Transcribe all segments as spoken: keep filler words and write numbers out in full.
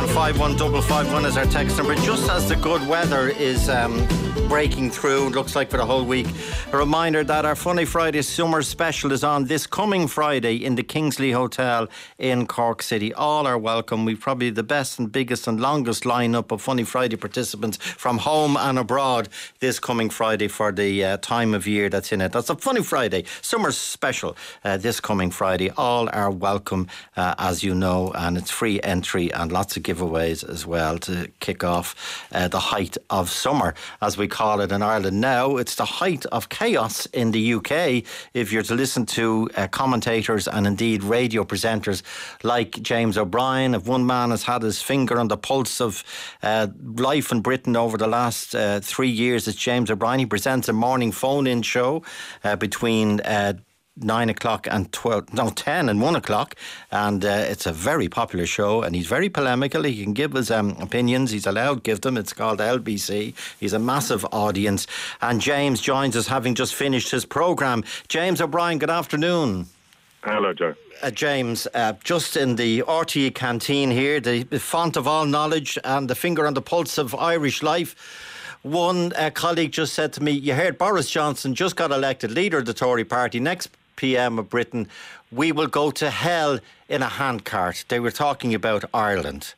five one five five one is our text number. Just as the good weather is um, breaking through, looks like for the whole week, a reminder that our Funny Friday summer special is on this coming Friday in the Kingsley Hotel in Cork City. All are welcome. We've probably the best and biggest and longest lineup of Funny Friday participants from home and abroad this coming Friday for the uh, time of year that's in it. That's a Funny Friday summer special uh, this coming Friday. All are welcome, uh, as you know, and it's free entry and lots of giveaways as well to kick off uh, the height of summer, as we call it in Ireland now. It's the height of chaos in the U K if you're to listen to uh, commentators and indeed radio presenters like James O'Brien. If one man has had his finger on the pulse of uh, life in Britain over the last uh, three years, it's James O'Brien. He presents a morning phone-in show uh, between uh, nine o'clock and twelve, no, ten and one o'clock, and uh, it's a very popular show, and he's very polemical. He can give his um, opinions. He's allowed to give them. It's called L B C. He's a massive audience, and James joins us having just finished his programme. James O'Brien, good afternoon. Hello, Joe. Uh, James, uh, just in the R T E canteen here, the, the font of all knowledge and the finger on the pulse of Irish life. One uh, colleague just said to me, you heard Boris Johnson just got elected leader of the Tory party. Next P M of Britain, we will go to hell in a handcart. They were talking about Ireland.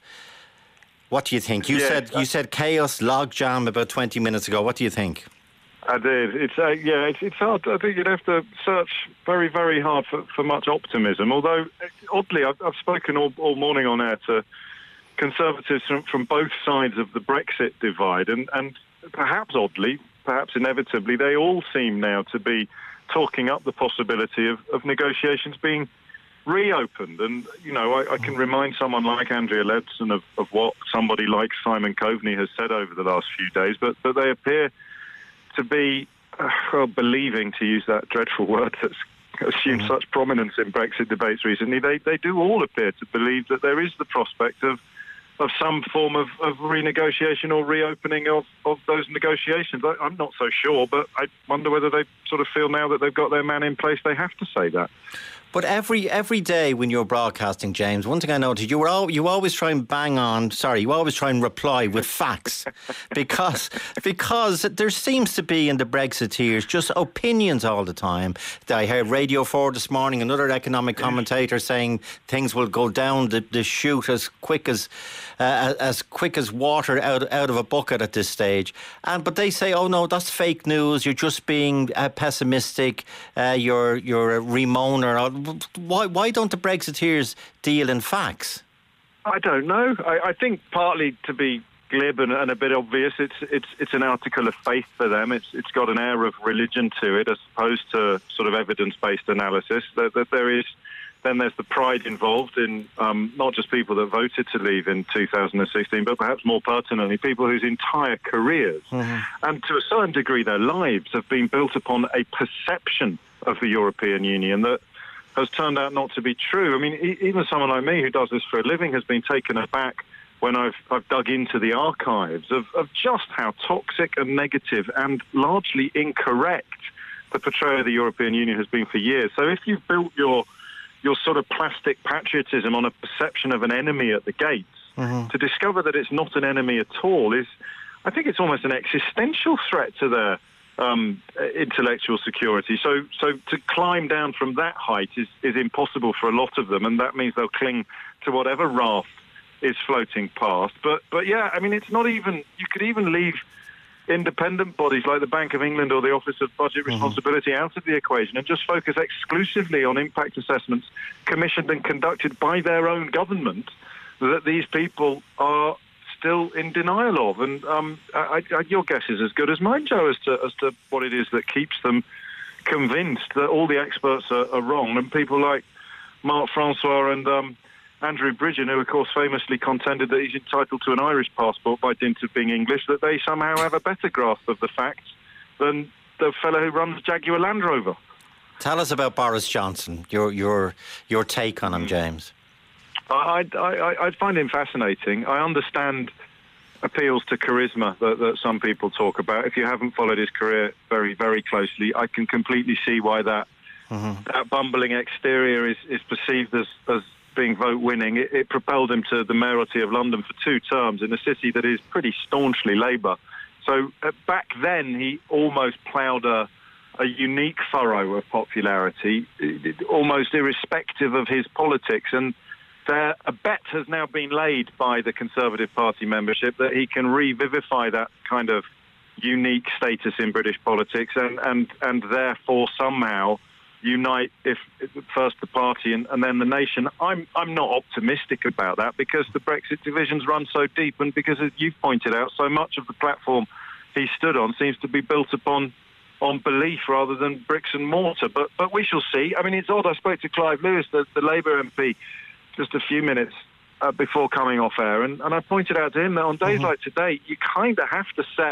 What do you think? You yeah, said you said chaos, logjam about twenty minutes ago. What do you think? I did. It's uh, yeah, it's, it's hard. I think you'd have to search very, very hard for, for much optimism. Although, oddly, I've, I've spoken all, all morning on air to Conservatives from, from both sides of the Brexit divide, and, and perhaps oddly, perhaps inevitably, they all seem now to be talking up the possibility of, of negotiations being reopened. And, you know, I, I can remind someone like Andrea Leadsom of, of what somebody like Simon Coveney has said over the last few days, but, but they appear to be uh, well, believing, to use that dreadful word that's assumed mm-hmm. such prominence in Brexit debates recently. They, they do all appear to believe that there is the prospect of of some form of, of renegotiation or reopening of, of those negotiations. I, I'm not so sure, but I wonder whether they sort of feel now that they've got their man in place, they have to say that. But every every day when you're broadcasting, James, one thing I noticed, you were all, you always try and bang on, sorry, you always try and reply with facts, because because there seems to be in the Brexiteers just opinions all the time. I heard Radio four this morning, another economic commentator saying things will go down the, the chute as quick as uh, as quick as water out out of a bucket at this stage. And but they say, oh no, that's fake news. You're just being uh, pessimistic. Uh, you're you're a remoaner. Why why don't the Brexiteers deal in facts? I don't know. I, I think partly to be glib and, and a bit obvious, it's it's it's an article of faith for them. It's it's got an air of religion to it, as opposed to sort of evidence-based analysis. That, that there is, then there's the pride involved in um, not just people that voted to leave in two thousand sixteen, but perhaps more pertinently, people whose entire careers mm-hmm. and to a certain degree their lives have been built upon a perception of the European Union that has turned out not to be true. I mean, e- even someone like me who does this for a living has been taken aback when I've, I've dug into the archives of, of just how toxic and negative and largely incorrect the portrayal of the European Union has been for years. So if you've built your your sort of plastic patriotism on a perception of an enemy at the gates, mm-hmm. to discover that it's not an enemy at all is, I think it's almost an existential threat to their Um, intellectual security. So so to climb down from that height is, is impossible for a lot of them, and that means they'll cling to whatever raft is floating past. But but yeah, I mean, it's not even, you could even leave independent bodies like the Bank of England or the Office of Budget Responsibility mm-hmm. out of the equation and just focus exclusively on impact assessments commissioned and conducted by their own government that these people are still in denial of. And um, I, I, your guess is as good as mine, Joe, as to as to what it is that keeps them convinced that all the experts are, are wrong. And people like Mark Francois and um, Andrew Bridgen, who of course famously contended that he's entitled to an Irish passport by dint of being English, that they somehow have a better grasp of the facts than the fellow who runs Jaguar Land Rover. Tell us about Boris Johnson, your your your take on him, James. I, I, I find him fascinating. I understand appeals to charisma that, that some people talk about. If you haven't followed his career very, very closely, I can completely see why that mm-hmm. that bumbling exterior is, is perceived as, as being vote winning, it, it propelled him to the mayoralty of London for two terms in a city that is pretty staunchly Labour. So uh, back then, he almost ploughed a, a unique furrow of popularity, almost irrespective of his politics. And there, a bet has now been laid by the Conservative Party membership that he can revivify that kind of unique status in British politics and, and, and therefore somehow unite, if first the party and, and then the nation. I'm I'm not optimistic about that because the Brexit divisions run so deep, and because, as you've pointed out, so much of the platform he stood on seems to be built upon on belief rather than bricks and mortar. But but we shall see. I mean, it's odd. I spoke to Clive Lewis, the, the Labour M P, just a few minutes uh, before coming off air, and, and I pointed out to him that on days mm-hmm. like today, you kind of have to set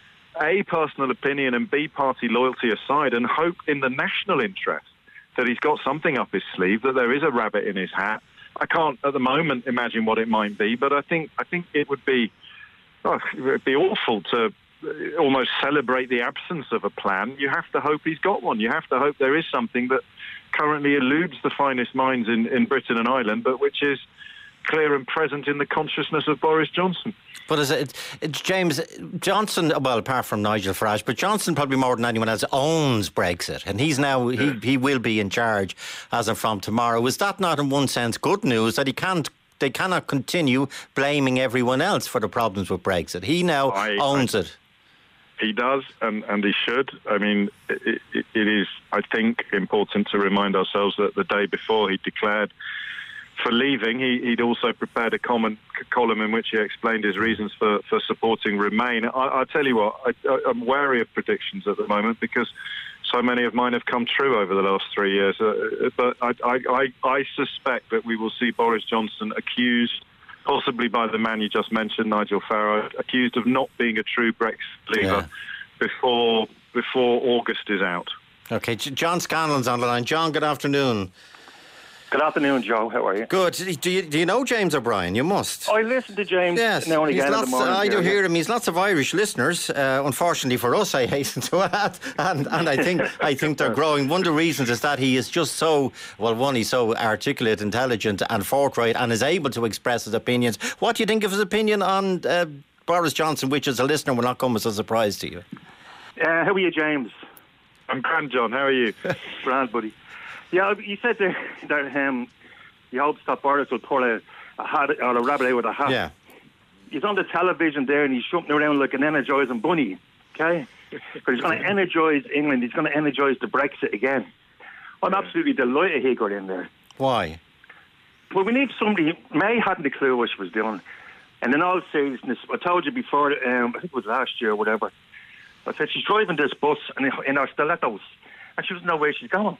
A, personal opinion, and B, party loyalty aside and hope in the national interest that he's got something up his sleeve, that there is a rabbit in his hat. I can't at the moment imagine what it might be, but I think I think it would be oh, it would be awful to almost celebrate the absence of a plan. You have to hope he's got one. You have to hope there is something that currently eludes the finest minds in, in Britain and Ireland, but which is clear and present in the consciousness of Boris Johnson. But is it, it's James Johnson, well, apart from Nigel Farage, but Johnson probably more than anyone else owns Brexit, and he's now he, he will be in charge as of from tomorrow. Is that not in one sense good news, that he can't they cannot continue blaming everyone else for the problems with Brexit? He now I, owns I, it. He does, and, and he should. I mean, it, it, it is, I think, important to remind ourselves that the day before he declared for leaving, he, he'd also prepared a comment, column in which he explained his reasons for, for supporting Remain. I, I tell you what, I, I'm wary of predictions at the moment because so many of mine have come true over the last three years. Uh, but I, I, I suspect that we will see Boris Johnson accused, possibly by the man you just mentioned, Nigel Farage, accused of not being a true Brexit leader yeah. before before August is out. OK, John Scanlon's on the line. John, good afternoon. Good afternoon, Joe. How are you? Good. Do you, do you know James O'Brien? You must. I listen to James yes. now and again lots, in the morning. I do here, hear yeah. him. He's lots of Irish listeners. Uh, unfortunately for us, I hasten to add, and and I think I think they're growing. One of the reasons is that he is just so well. One, he's so articulate, intelligent, and forthright, and is able to express his opinions. What do you think of his opinion on uh, Boris Johnson, which as a listener will not come as a surprise to you? Uh, how are you, James? I'm grand, John. How are you? Grand, buddy. Yeah, you said that. that um, He hopes that Boris will pull a, a hat or a rabbit out with a hat. Yeah. He's on the television there and he's jumping around like an energising bunny, okay? Because he's going to energise England. He's going to energise the Brexit again. I'm yeah. absolutely delighted he got in there. Why? Well, we need somebody. May hadn't a clue what she was doing. And in all seriousness, I told you before, um, I think it was last year or whatever, I said she's driving this bus in, in her stilettos and she doesn't know where she's going.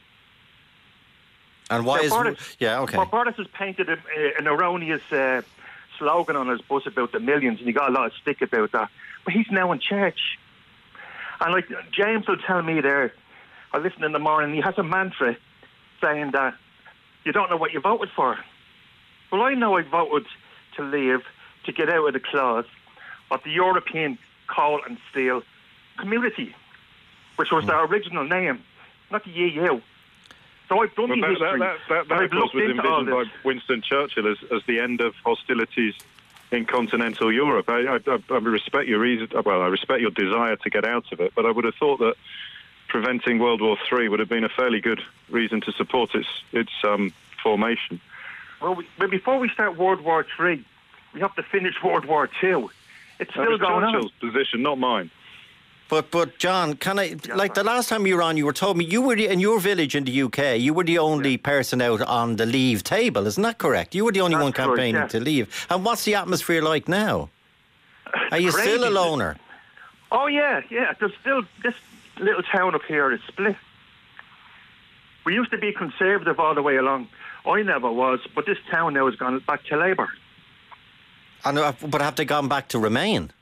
And why yeah, is... Boris, yeah, OK. Well, Boris has painted a, a, an erroneous uh, slogan on his bus about the millions, and he got a lot of stick about that. But he's now in church. And like James will tell me there, I listen in the morning, he has a mantra saying that you don't know what you voted for. Well, I know I voted to leave, to get out of the clause of the European Coal and Steel Community, which was mm. their original name, not the E U. So I've done well, the that, history. That, that, that, that of course, was envisioned by Winston Churchill as, as the end of hostilities in continental Europe. I, I, I respect your reason. Well, I respect your desire to get out of it, but I would have thought that preventing World War Three would have been a fairly good reason to support its its um, formation. Well, we, but before we start World War Three, we have to finish World War Two. It's still going on. Churchill's position, not mine. But, but John, can I, yes, like the last time you were on, you were told me you were the, in your village in the U K, you were the only yeah. person out on the Leave table, isn't that correct? You were the only That's one campaigning correct, yeah. to leave. And what's the atmosphere like now? Are you crazy. still a loner? Oh, yeah, yeah. There's still this little town up here is split. We used to be Conservative all the way along. I never was, but this town now has gone back to Labour. And, uh, but have they gone back to Remain?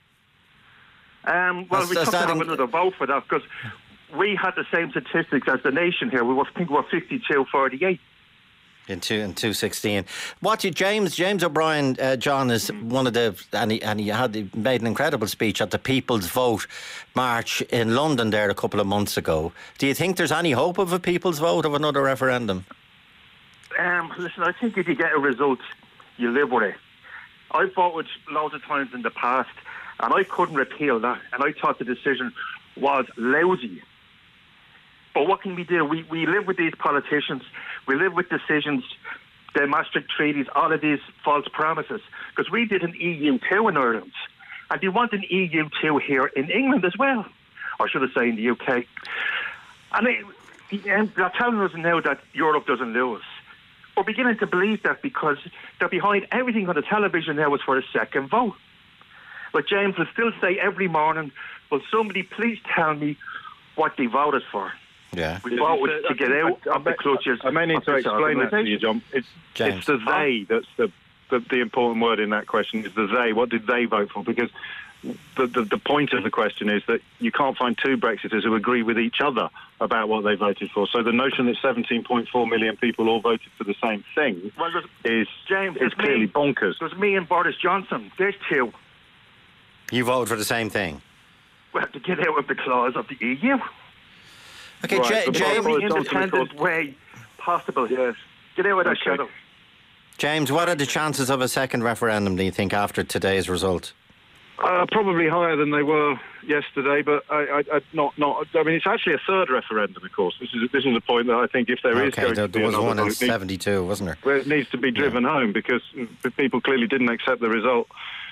Um, well, that's, we took to have in... another vote for that because we had the same statistics as the nation here. We were, I think we were fifty-two forty-eight. In two in two sixteen. What you, James James O'Brien, uh, John, is one of the and he, and he had he made an incredible speech at the People's Vote march in London there a couple of months ago. Do you think there's any hope of a People's Vote, of another referendum? Um, listen, I think if you get a result, you live with it. I've voted loads of times in the past, and I couldn't repeal that, and I thought the decision was lousy. But what can we do? We we live with these politicians. We live with decisions, the Maastricht treaties, all of these false promises. Because we did an E U two in Ireland. And you want an E U two here in England as well. Or should I say in the U K. And they, and they're telling us now that Europe doesn't lose. We're beginning to believe that because they're behind everything on the television now is for a second vote. But James will still say every morning, will somebody please tell me what they voted for? Yeah. We voted to get out of the clutches. I may need to explain that to you, John. It's, it's the they that's the, the the important word in that question is the they. What did they vote for? Because the, the the point of the question is that you can't find two Brexiters who agree with each other about what they voted for. So the notion that seventeen point four million people all voted for the same thing well, is, James, is clearly me, bonkers. There's me and Boris Johnson. There's two. You voted for the same thing? Well, to get out of the clause of the E U. Okay, right, J- so James. The independent way possible, yes. Get out of that okay. shadow. James, what are the chances of a second referendum, do you think, after today's result? Uh, probably higher than they were yesterday, but I, I, I not not. I mean, it's actually a third referendum, of course. This is this is a point that I think if there is okay, going there, to be there was another one in vote, seventy-two, wasn't there? Well, it needs to be driven yeah. home because people clearly didn't accept the result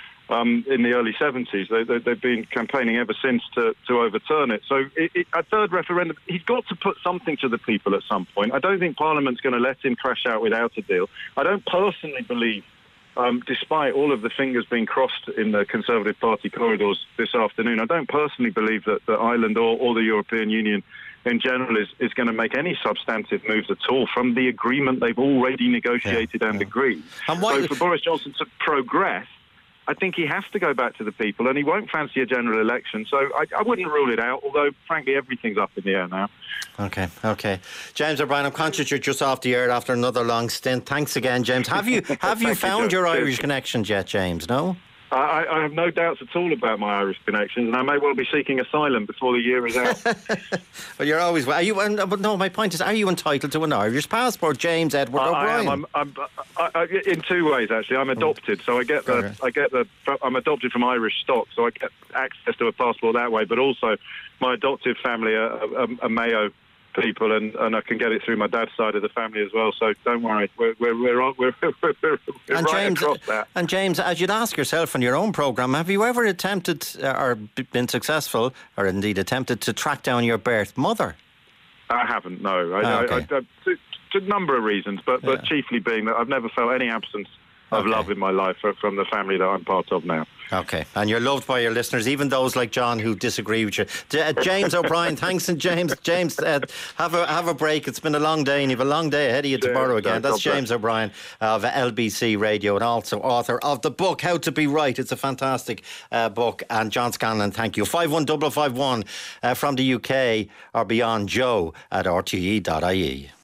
um, in the early seventies. They, they, they've been campaigning ever since to, to overturn it. So it, it, a third referendum, he's got to put something to the people at some point. I don't think Parliament's going to let him crash out without a deal. I don't personally believe, um, despite all of the fingers being crossed in the Conservative Party corridors this afternoon, I don't personally believe that, that Ireland or, or the European Union in general is, is going to make any substantive moves at all from the agreement they've already negotiated yeah, and yeah. agreed. And why so for Boris Johnson to progress, I think he has to go back to the people, and he won't fancy a general election. So I, I wouldn't rule it out, although, frankly, everything's up in the air now. OK, OK. James O'Brien, I'm conscious you're just off the air after another long stint. Thanks again, James. Have you have you found you, your Cheers. Irish connections yet, James? No? I, I have no doubts at all about my Irish connections, and I may well be seeking asylum before the year is out. Well, you're always... Are you? But no, my point is, are you entitled to an Irish passport, James Edward I, O'Brien? I am. I'm, I'm, I, I, in two ways, actually. I'm adopted, so I get the... Okay. I get the. I'm adopted from Irish stock, so I get access to a passport that way. But also, my adoptive family are, are, are Mayo people, and, and I can get it through my dad's side of the family as well. So don't worry, we're we're we're on, we're, we're, we're, we're and right James, across that. And James, as you'd ask yourself in your own programme, have you ever attempted uh, or been successful, or indeed attempted to track down your birth mother? I haven't. No, I, oh, okay. I, I, I, to, to a number of reasons, but yeah. but chiefly being that I've never felt any absence of okay. love in my life from the family that I'm part of now. OK, and you're loved by your listeners, even those like John who disagree with you. J- James O'Brien, thanks, and James, James, uh, have a have a break. It's been a long day, and you've a long day ahead of you tomorrow yeah, again. That's James O'Brien of L B C Radio, and also author of the book How to Be Right. It's a fantastic uh, book. And John Scanlon, thank you. five one five five one uh, from the U K or beyond. Joe at r t e dot I E.